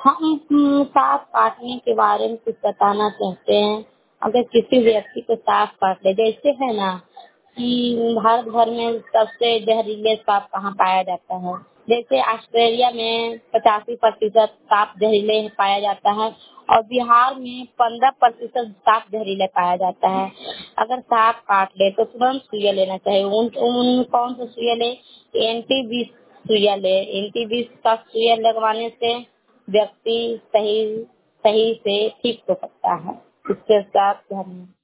हम साँप काटने के बारे में कुछ बताना चाहते हैं। अगर किसी व्यक्ति को साँप काट ले, जैसे है ना कि भारत भर में सबसे जहरीले साँप कहाँ पाया जाता है। जैसे ऑस्ट्रेलिया में 85% साँप जहरीले पाया जाता है और बिहार में 15% साँप जहरीले पाया जाता है। अगर साँप काट ले तो तुरंत सुइया लेना चाहिए। उन उन कौन सा सुइया ले? एंटी विष सुइया ले। एंटी विष का सुइया लगवाने से व्यक्ति सही सही से ठीक हो सकता है। इसके साथ